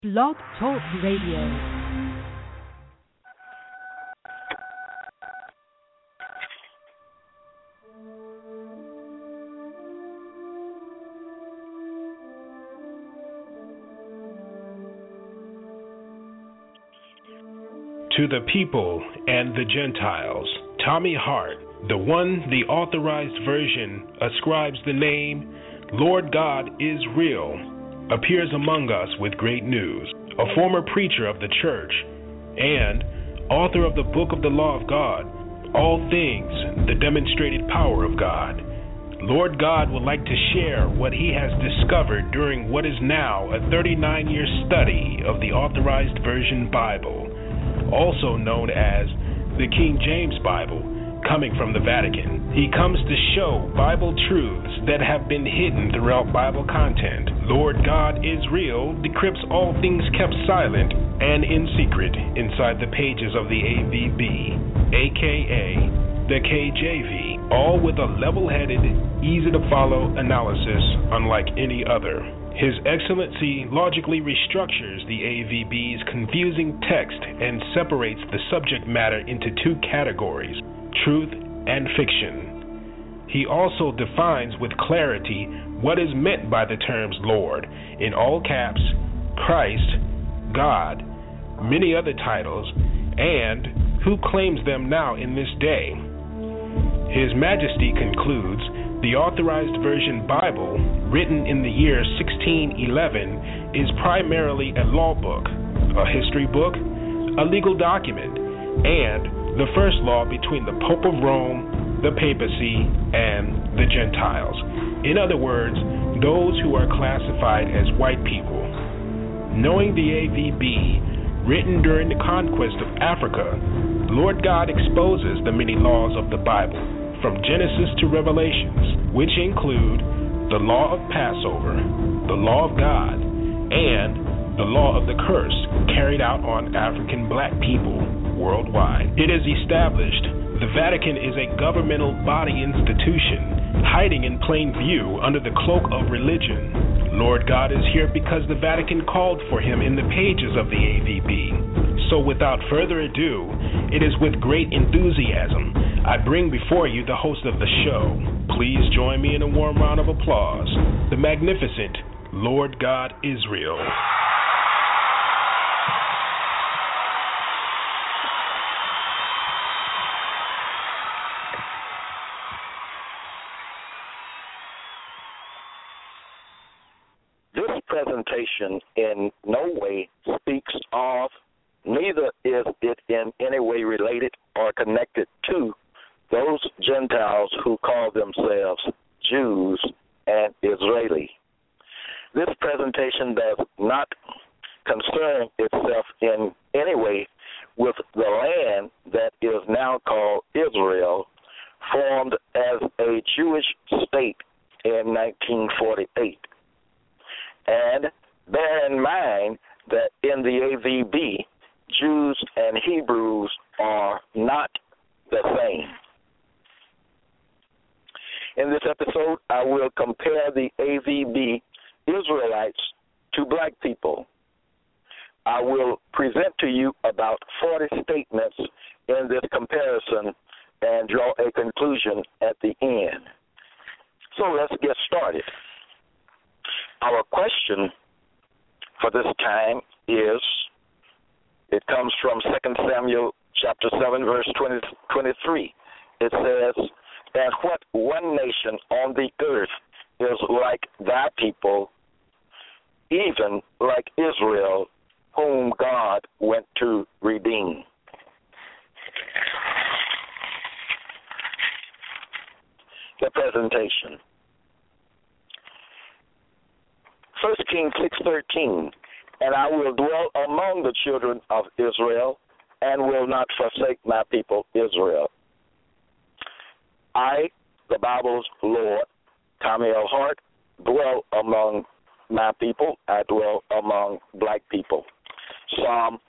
Blog Talk Radio. To the people and the Gentiles, Tommy Hart, the one the authorized version ascribes the name Lord God is real, appears among us with great news. A former preacher of the church and author of the book of the law of God, All Things, the demonstrated power of God. Lord God would like to share what he has discovered during what is now a 39-year study of the authorized version Bible, also known as the King James Bible, coming from the Vatican. He comes to show Bible truths that have been hidden throughout Bible content. Lord God is real decrypts all things kept silent and in secret inside the pages of the AVB, aka the KJV, all with a level-headed, easy-to-follow analysis unlike any other. His Excellency logically restructures the AVB's confusing text and separates the subject matter into two categories, truth and fiction. He also defines with clarity what is meant by the terms Lord, in all caps, Christ, God, many other titles, and who claims them now in this day. His Majesty concludes the Authorized Version Bible, written in the year 1611, is primarily a law book, a history book, a legal document, and the first law between the Pope of Rome, the papacy, and the Gentiles. In other words, those who are classified as white people. Knowing the AVB, written during the conquest of Africa, Lord God exposes the many laws of the Bible, from Genesis to Revelations, which include the law of Passover, the law of God, and the law of the curse carried out on African black people worldwide. It is established the Vatican is a governmental body institution hiding in plain view under the cloak of religion. Lord God is here because the Vatican called for him in the pages of the AVB. So without further ado, it is with great enthusiasm I bring before you the host of the show. Please join me in a warm round of applause, the magnificent Lord God Israel. This presentation in no way speaks of, neither is it in any way related or connected to those Gentiles who call themselves Jews and Israeli. This presentation does not concern itself in any way with the land that is now called Israel, formed as a Jewish state in 1948. And bear in mind that in the AVB, Jews and Hebrews are not the same. In this episode, I will compare the AVB Israelites to black people. I will present to you about 40 statements in this comparison and draw a conclusion at the end. So let's get started. Our question for this time is, it comes from 2 Samuel chapter 7, verse 23. It says, "And what one nation on the earth is like thy people, even like Israel, whom God went to redeem." The presentation. 1 Kings 6:13. "And I will dwell among the children of Israel, and will not forsake my people Israel." I, the Bible's Lord, Tommy L. Hart, dwell among my people. I dwell among black people. Psalm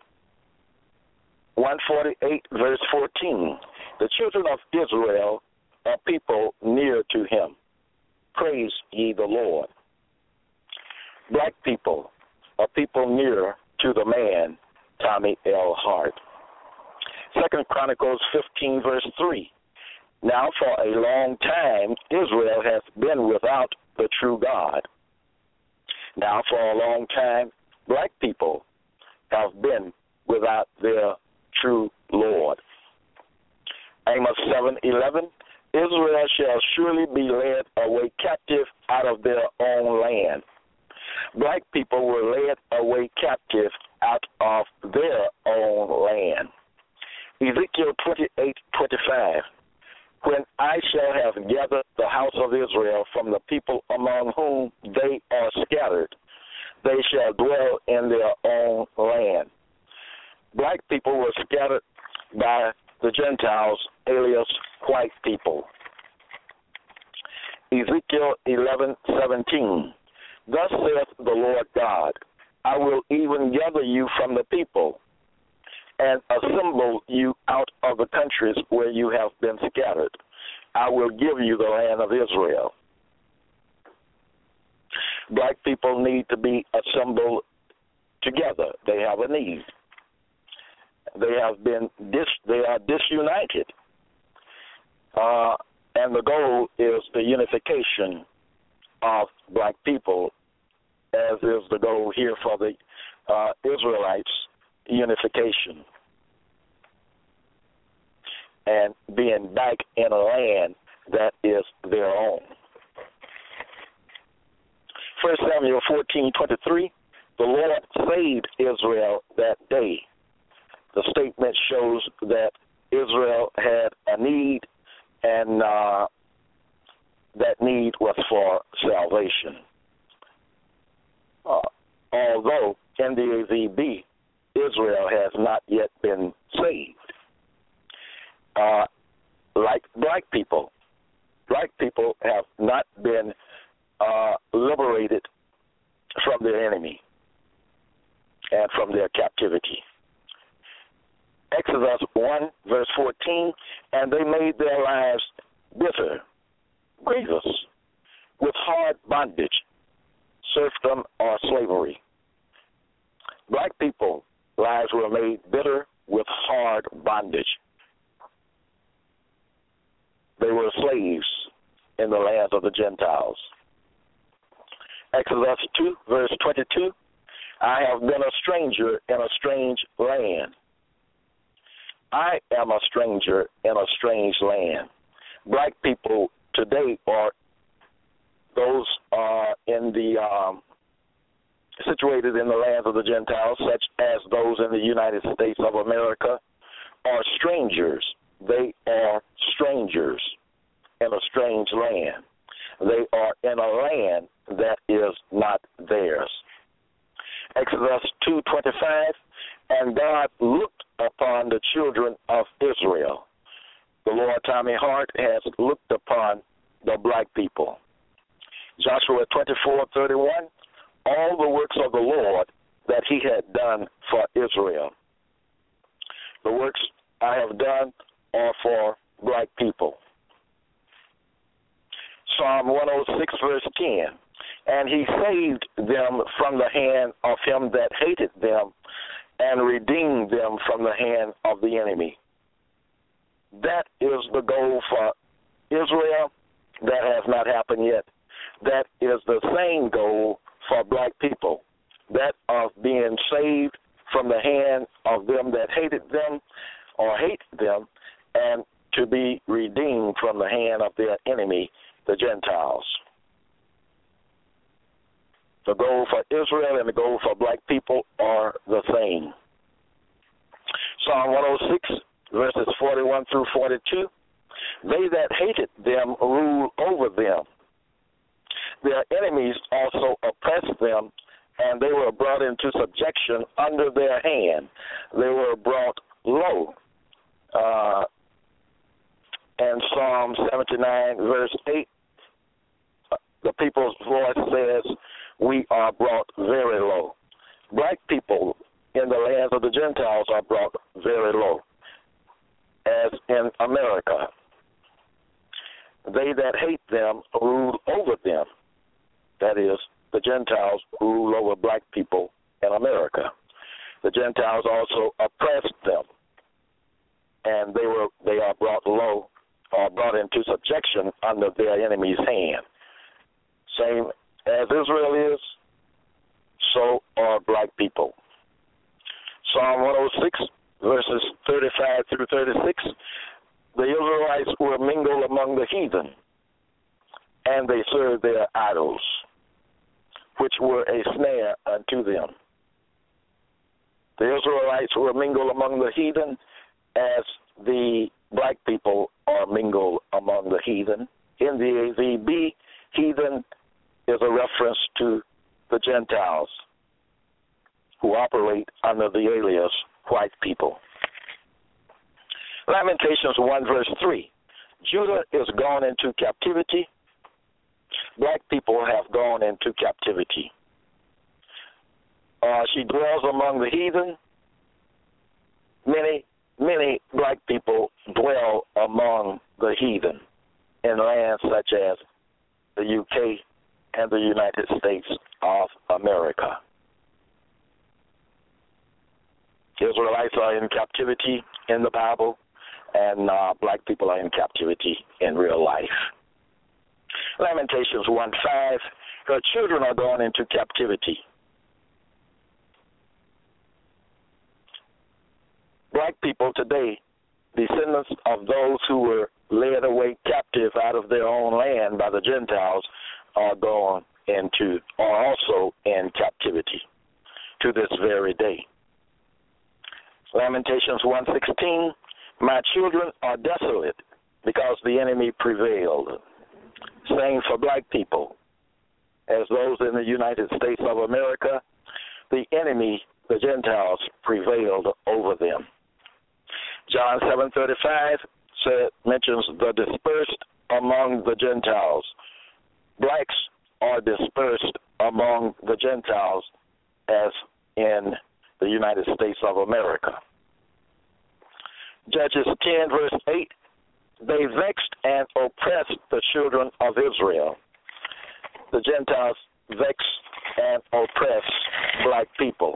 148, verse 14. "The children of Israel are people near to him. Praise ye the Lord." Black people, a people near to the man, Tommy L. Hart. 2 Chronicles 15, verse 3. Now for a long time Israel has been without the true God. Now for a long time black people have been without their true Lord. Amos 7:11. Israel shall surely be led away captive out of their own land. Black people were led away captive out of their own land. Ezekiel 28:25. When I shall have gathered the house of Israel from the people among whom they are scattered, they shall dwell in their own land. Black people were scattered by the Gentiles, alias white people. Ezekiel 11:17. Thus saith the Lord God, I will even gather you from the people and assemble you out of the countries where you have been scattered. I will give you the land of Israel. Black people need to be assembled together. They have a need. They are disunited. And the goal is the unification of black people, as is the goal here for the Israelites, unification and being back in a land that is their own. 1 Samuel 14:23, the Lord saved Israel that day. The statement shows that Israel had a need, and that need was for salvation. Although NDAZB, Israel has not yet been saved. Like black people have not been liberated from their enemy and from their captivity. Exodus 1, verse 14, and they made their lives bitter, grievous, with hard bondage, serfdom, or slavery. Black people's lives were made bitter with hard bondage. They were slaves in the lands of the Gentiles. Exodus 2, verse 22, I have been a stranger in a strange land. I am a stranger in a strange land. Black people today are those in the situated in the lands of the Gentiles, such as those in the United States of America, are strangers. They are strangers in a strange land. They are in a land that is not theirs. Exodus 2:25, and God looked upon the children of Israel. The Lord Tommy Hart has looked upon the black people. Joshua 24:31, all the works of the Lord that he had done for Israel. The works I have done are for black people. Psalm 106, verse 10, and he saved them from the hand of him that hated them and redeemed them from the hand of the enemy. That is the goal for Israel. That has not happened yet. That is the same goal for black people, that of being saved from the hand of them that hated them or hate them, and to be redeemed from the hand of their enemy, the Gentiles. The goal for Israel and the goal for black people are the same. Psalm 106, verses 41 through 42, they that hated them rule over them. Their enemies also oppressed them, and they were brought into subjection under their hand. They were brought low. And Psalm 79, verse 8, the people's voice says, we are brought very low. Black people in the lands of the Gentiles are brought very low, as in America. They that hate them rule over them. That is, the Gentiles rule over black people in America. The Gentiles also oppressed them, and they are brought low or brought into subjection under their enemy's hand. Same as Israel is, so are black people. Psalm 106, verses 35 through 36, the Israelites were mingled among the heathen, and they served their idols, which were a snare unto them. The Israelites were mingled among the heathen as the black people are mingled among the heathen. In the AVB, heathen is a reference to the Gentiles who operate under the alias white people. Lamentations 1 verse 3. Judah is gone into captivity. Black people have gone into captivity. She dwells among the heathen. Many black people dwell among the heathen in lands such as the UK and the United States of America. Israelites are in captivity in the Bible, and black people are in captivity in real life. Lamentations 1:5, her children are gone into captivity. Black people today, descendants of those who were led away captive out of their own land by the Gentiles, are also in captivity to this very day. Lamentations 1:16, my children are desolate because the enemy prevailed. Same for black people. As those in the United States of America, the enemy, the Gentiles, prevailed over them. John 7:35 mentions the dispersed among the Gentiles. Blacks are dispersed among the Gentiles as in the United States of America. Judges 10 verse 8, they vexed and oppressed the children of Israel. The Gentiles vex and oppress black people.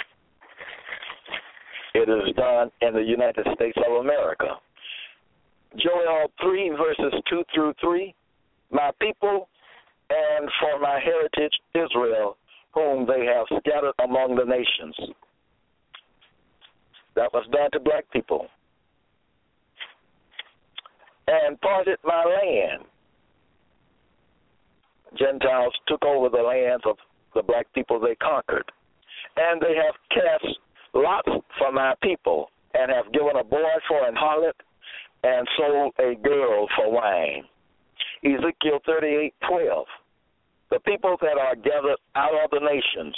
It is done in the United States of America. Joel 3 verses 2 through 3, my people and for my heritage Israel, whom they have scattered among the nations. That was done to black people. And parted my land. Gentiles took over the lands of the black people they conquered. And they have cast lots for my people, and have given a boy for an harlot, and sold a girl for wine. Ezekiel 38:12. The people that are gathered out of the nations.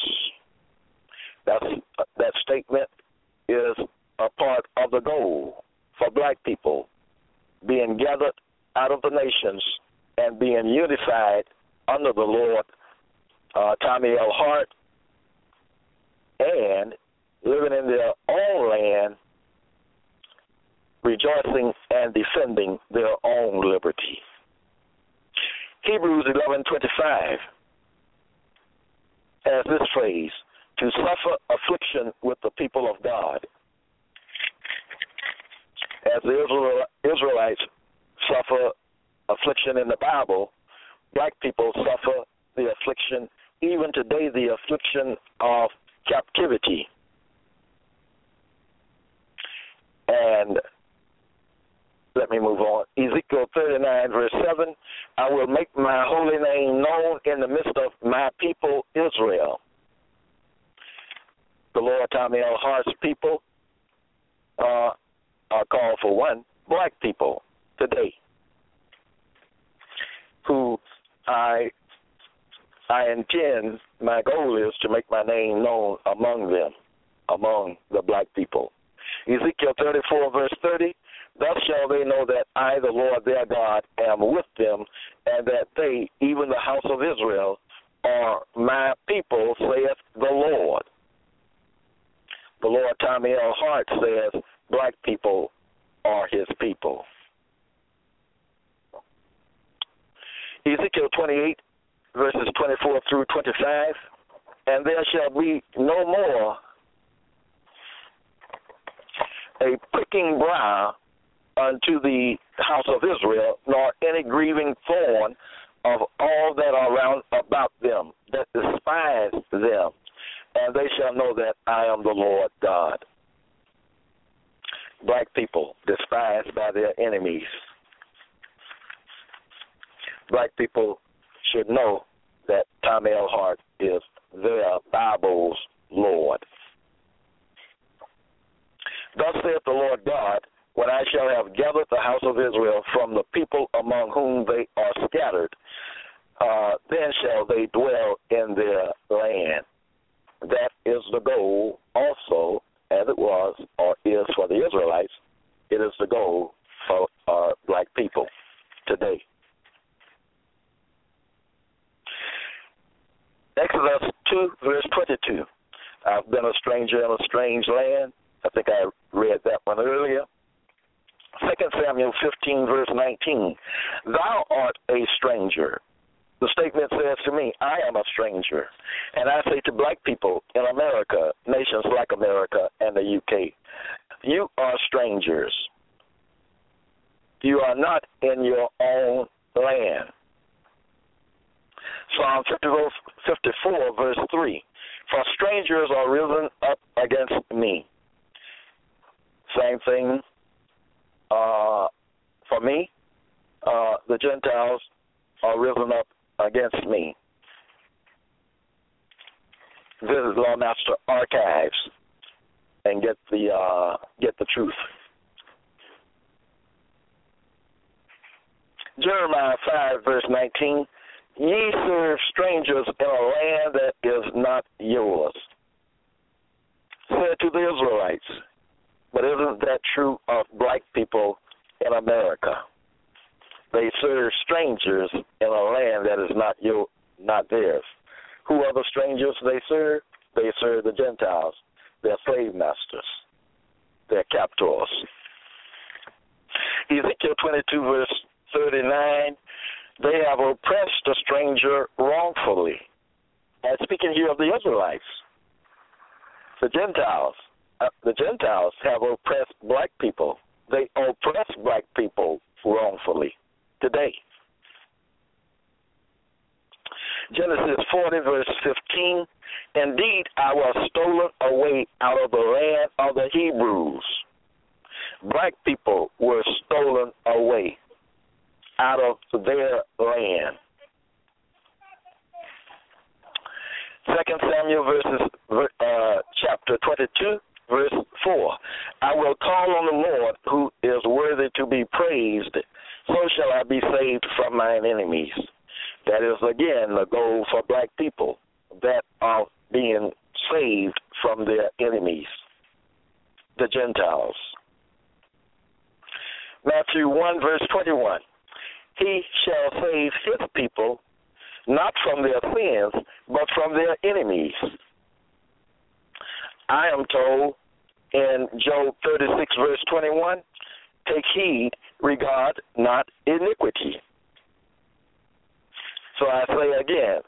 That statement is a part of the goal for black people, being gathered out of the nations and being unified under the Lord, Tommy L. Hart, and living in their own land, rejoicing and defending their own liberty. Hebrews 11:25 has this phrase, to suffer affliction with the people of God. As the Israelites suffer affliction in the Bible, black people suffer the affliction, even today, the affliction of captivity. And let me move on. Ezekiel 39, verse 7, I will make my holy name known in the midst of my people, Israel. The Lord Tommy L. Hart's people are called for one, black people today, who I intend, my goal is to make my name known among them, among the black people. Ezekiel 34, verse 30, thus shall they know that I, the Lord their God, am with them, and that they, even the house of Israel, are my people, saith the Lord. The Lord Tommy L. Hart says black people are his people. Ezekiel 28, verses 24 through 25, and there shall be no more a pricking briar unto the house of Israel, nor any grieving thorn of all that are round about them, that despise them, and they shall know that I am the Lord God. Black people despised by their enemies. Black people should know that Tommy L. Hart is their Bible's Lord. Thus saith the Lord God, when I shall have gathered the house of Israel from the people among whom they are scattered, then shall they dwell in their land. That is the goal also, as it was or is for the Israelites. It is the goal for black people today. Exodus 2, verse 22. I've been a stranger in a strange land. I think I read that one earlier. 2 Samuel 15, verse 19. Thou art a stranger. The statement says to me, I am a stranger. And I say to black people in America, nations like America and the UK, you are strangers. You are not in your own land. Psalm 54, verse 3. For strangers are risen up against me. Same thing for me. The Gentiles are risen up against me. Visit Lawmaster Archives and get the truth. Jeremiah 5, verse 19. Ye serve strangers in a land that is not yours. Said to the Israelites. But isn't that true of black people in America? They serve strangers in a land that is not theirs. Who are the strangers they serve? They serve the Gentiles, their slave masters, their captors. Ezekiel 22, verse 39, they have oppressed a stranger wrongfully. And speaking here of the Israelites, the Gentiles have oppressed black people. They oppress black people wrongfully today. Genesis 40, verse 15, indeed I was stolen away out of the land of the Hebrews. Black people were stolen away out of their land. 2 Samuel chapter 22, verse 4. I will call on the Lord who is worthy to be praised, so shall I be saved from mine enemies. That is, again, the goal for black people, that of being saved from their enemies, the Gentiles. Matthew 1, verse 21. He shall save his people, not from their sins, but from their enemies. I am told in Job 36, verse 21, take heed, regard not iniquity. So I say again,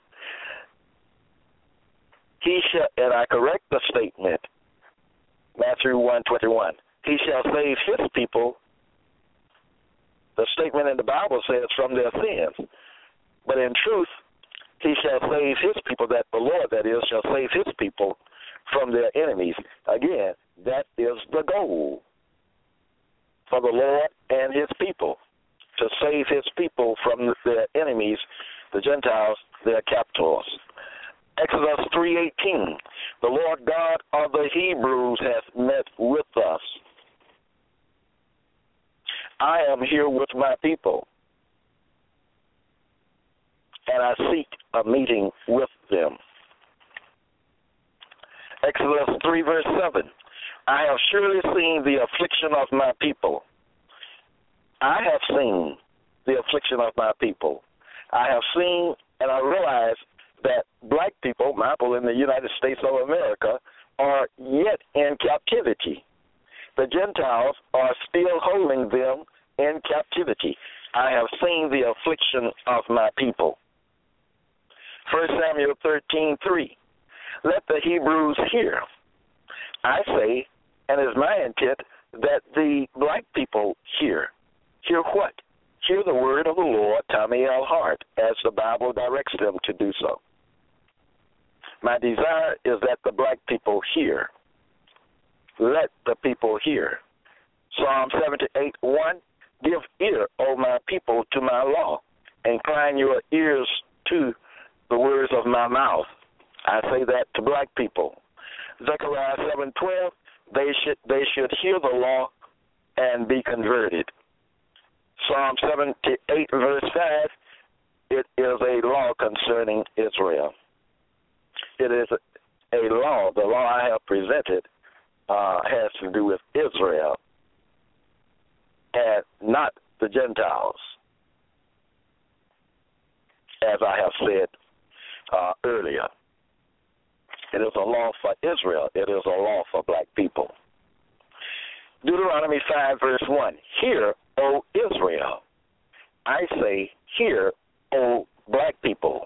he shall, and I correct the statement, Matthew 1:21, he shall save his people. The statement in the Bible says from their sins. But in truth, he shall save his people, that the Lord, that is, shall save his people from their enemies. Again, that is the goal for the Lord and his people, to save his people from their enemies, the Gentiles, their captors. Exodus 3:18, the Lord God of the Hebrews hath met with us. I am here with my people, and I seek a meeting with them. Exodus 3, verse 7, I have surely seen the affliction of my people. I have seen the affliction of my people. I have seen and I realize that black people, my people in the United States of America, are yet in captivity. The Gentiles are still holding them in captivity. I have seen the affliction of my people. 1 Samuel 13:3. Let the Hebrews hear. I say, and is my intent, that the black people hear. Hear what? Hear the word of the Lord, Tommy L. Hart, as the Bible directs them to do so. My desire is that the black people hear. Let the people hear. Psalm 78:1, give ear, O my people, to my law. Incline your ears to the words of my mouth. I say that to black people. Zechariah 7:12, they should hear the law and be converted. Psalm 78 verse 5, it is a law concerning Israel. It is a law. The law I have presented has to do with Israel and not the Gentiles, as I have said earlier. It is a law for Israel. It is a law for black people. Deuteronomy 5, verse 1. Hear, O Israel. I say, hear, O black people.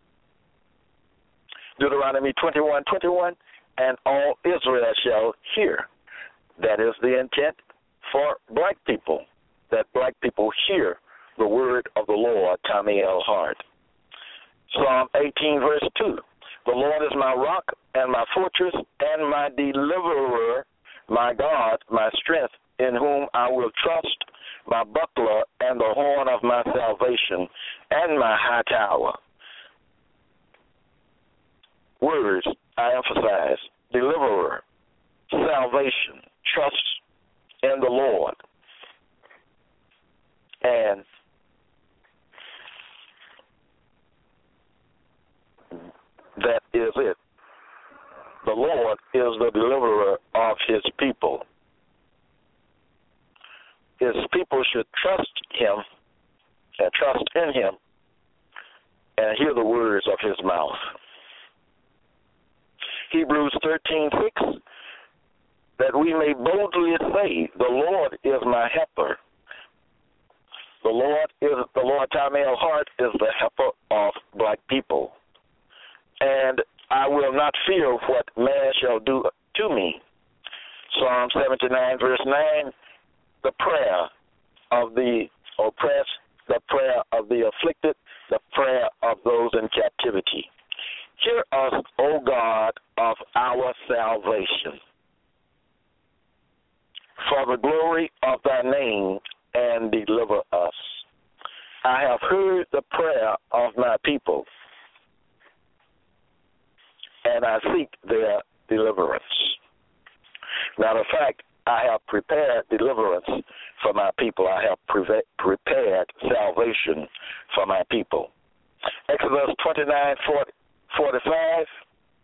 Deuteronomy 21:21. And all Israel shall hear. That is the intent for black people, that black people hear the word of the Lord, Tommy L. Hart. Psalm 18, verse 2. The Lord is my rock and my fortress and my deliverer, my God, my strength, in whom I will trust, my buckler and the horn of my salvation, and my high tower. Words, I emphasize, deliverer, salvation, trust in the Lord. And that is it. The Lord is the deliverer of his people. His people should trust him and trust in him and hear the words of his mouth. Hebrews 13:6, that we may boldly say, the Lord is my helper. The Lord Tommy L. Hart is the helper of black people. And I will not fear what man shall do to me. Psalm 79, verse 9, the prayer of the oppressed, the prayer of the afflicted, the prayer of those in captivity. Hear us, O God of our salvation, for the glory of thy name, and deliver us. I have heard the prayer of my people, and I seek their deliverance. Matter of fact, I have prepared deliverance for my people. I have prepared salvation for my people. Exodus 29:45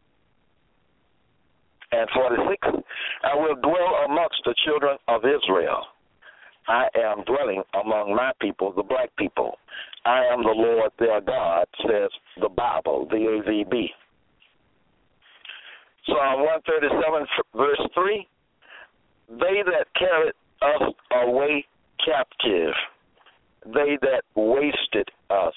and 46, I will dwell amongst the children of Israel. I am dwelling among my people, the black people. I am the Lord their God, says the Bible, the AVB. Psalm 137, verse 3, they that carried us away captive, they that wasted us,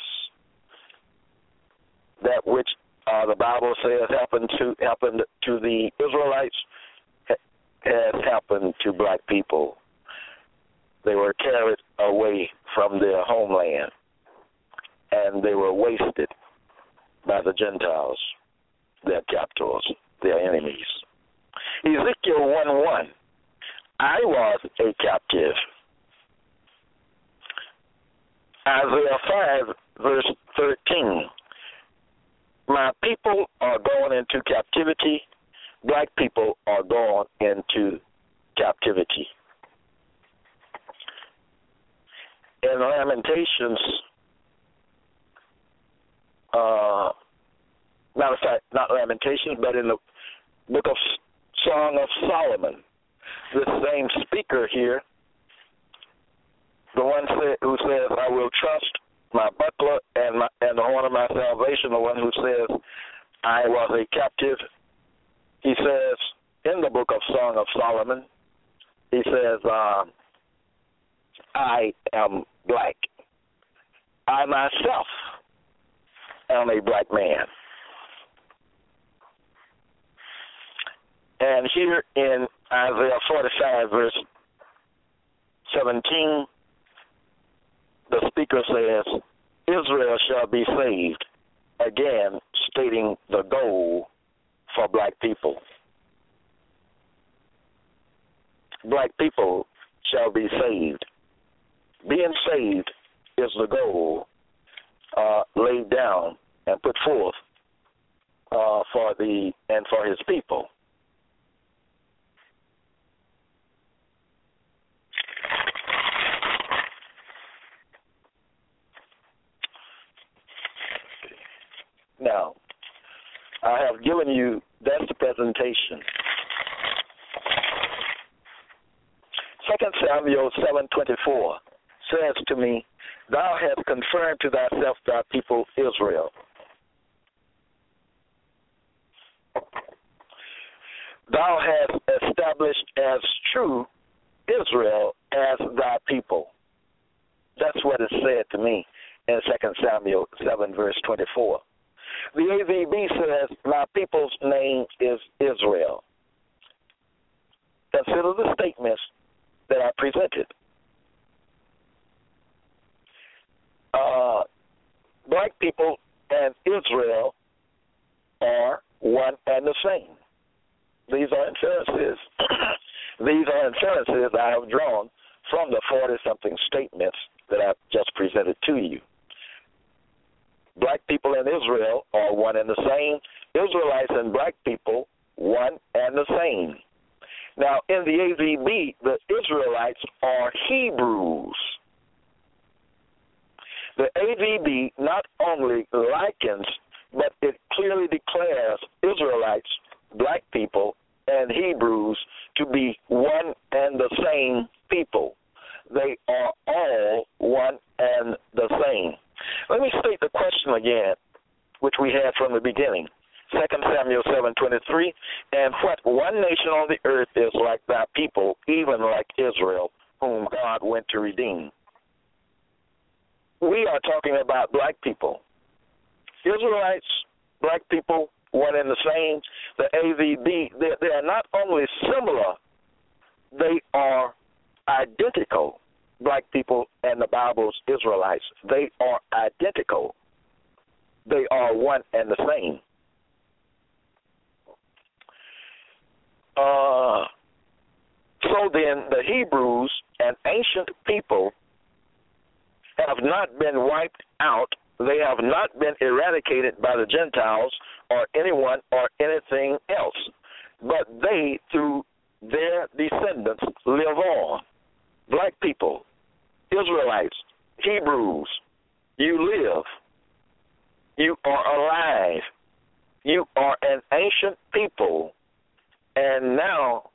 that which the Bible says happened to the Israelites has happened to black people. They were carried away from their homeland, and they were wasted by the Gentiles, their captors, their enemies. Ezekiel 1:1, I was a captive. Isaiah 5, verse 13, my people are going into captivity. Black people are going into captivity. In Lamentations, matter of fact, not Lamentations, but in the book of Song of Solomon, this same speaker here, the one who says, I will trust my buckler and the horn of my salvation, the one who says, I was a captive, he says in the book of Song of Solomon, he says, I am black. I myself am a black man. And here in Isaiah 45, verse 17, the speaker says, Israel shall be saved, again stating the goal for black people. Black people shall be saved. Being saved is the goal laid down and put forth for his people. Now, I have given you, that's the presentation. 2 Samuel 7:24 says to me, Thou hast confirmed to thyself thy people Israel. Thou hast established as true Israel as thy people. That's what it said to me in 2 Samuel 7, verse 24. The AVB says, my people's name is Israel. Consider the statements that I presented. Black people and Israel are one and the same. These are inferences. These are inferences I have drawn from the 40-something statements that I've just presented to you. Black people and Israel are one and the same. Israelites and black people, one and the same. Now, in the AVB, the Israelites are Hebrews. The AVB not only likens, but it clearly declares Israelites, black people, and Hebrews to be one and the same people. They are all one and the same. Let me state the question again, which we had from the beginning. 2 Samuel 7:23, and what one nation on the earth is like thy people, even like Israel, whom God went to redeem. We are talking about black people. Israelites, black people, one and the same. The AVB, they are not only similar, they are identical. Black people and the Bible's Israelites, they are identical. They are one and the same. So then, the Hebrews, an ancient people, have not been wiped out. They have not been eradicated by the Gentiles or anyone or anything else. But they, through their descendants, live on. Black people, Israelites, Hebrews, you live. You are alive. You are an ancient people. And now,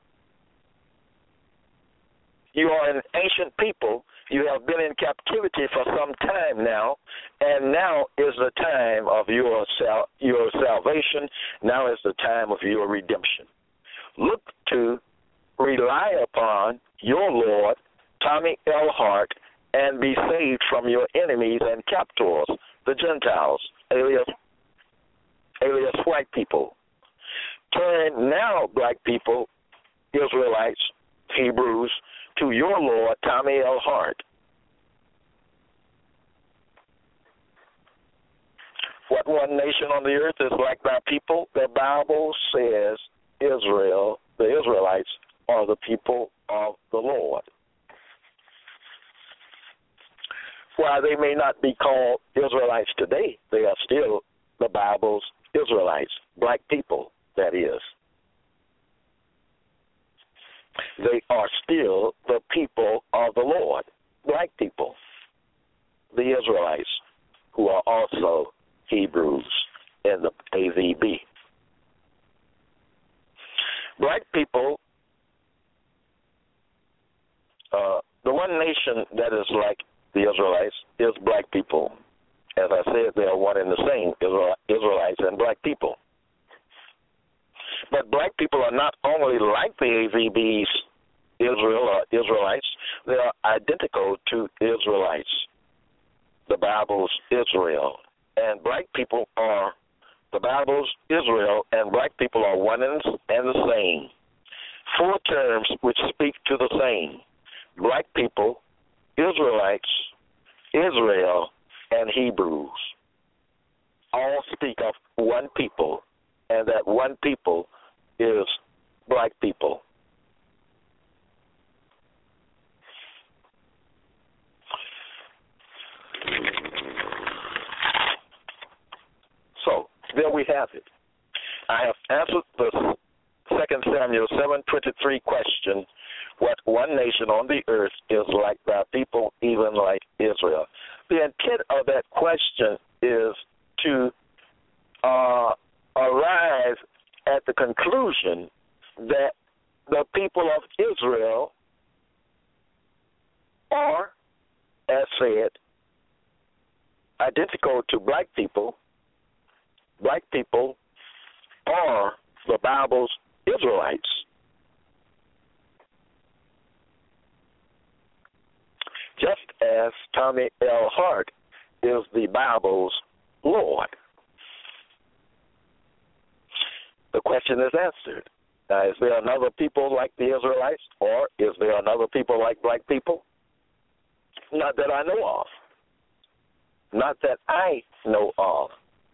you are an ancient people. You have been in captivity for some time now, and now is the time of your salvation. Now is the time of your redemption. Look to rely upon your Lord, Tommy L. Hart, and be saved from your enemies and captors, the Gentiles, alias white people. Turn now, black people, Israelites, Hebrews, to your Lord, Tommy L. Hart. What one nation on the earth is like thy people? The Bible says Israel, the Israelites, are the people of the Lord. While they may not be called Israelites today, they are still the Bible's Israelites, black people, that is. They are still the people of the Lord, black people, the Israelites, who are also Hebrews in the AVB. Black people, the one nation that is like the Israelites is black people. As I said, they are one and the same, Israelites and black people. But black people are not only like the AVB's Israel or Israelites, they are identical to Israelites, the Bible's Israel. And black people are the Bible's Israel, and black people are one and the same. Four terms which speak to the same. black people, Israelites, Israel, and Hebrews all speak of one people, and that one people is black people. So, there we have it. I have answered the 2 Samuel 7:23 question, what one nation on the earth is like thy people, even like Israel. The intent of that question is to arrive at the conclusion that the people of Israel are, as said, identical to black people. Black people are the Bible's Israelites. Just as Tommy L. Hart is the Bible's Lord. The question is answered. Now, is there another people like the Israelites, or is there another people like black people? Not that I know of. Not that I know of.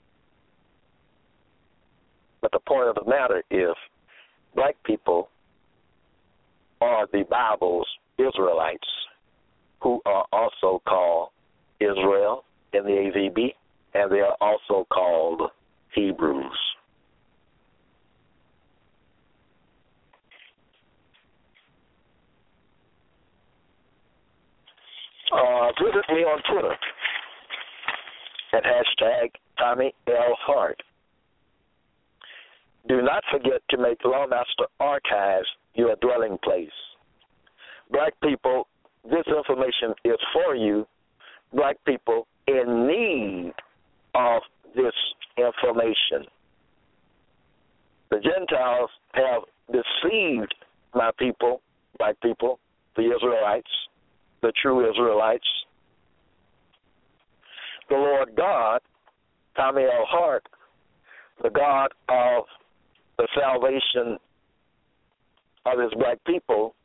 But the point of the matter is, black people are the Bible's Israelites, who are also called Israel in the AVB, and they are also called Hebrews. Visit me on Twitter at #TommyLHart. Do not forget to make Lawmaster Archives your dwelling place. Black people, this information is for you, black people in need of this information. The Gentiles have deceived my people, black people, the Israelites, the true Israelites. The Lord God, Tommy L. Hart, the God of the salvation of his black people,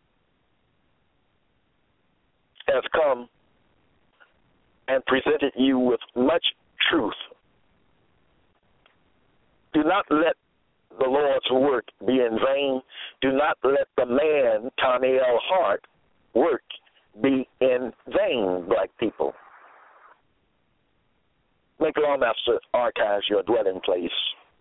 has come and presented you with much truth. Do not let the Lord's work be in vain. Do not let the man, Tommy L. Hart, work be in vain, black people. Make Lawmaster Archives your dwelling place.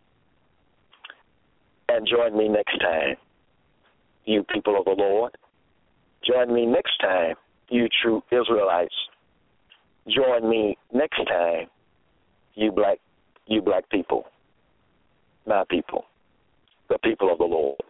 And join me next time, you people of the Lord. Join me next time, you true Israelites. Join me next time, you black people, my people, the people of the Lord.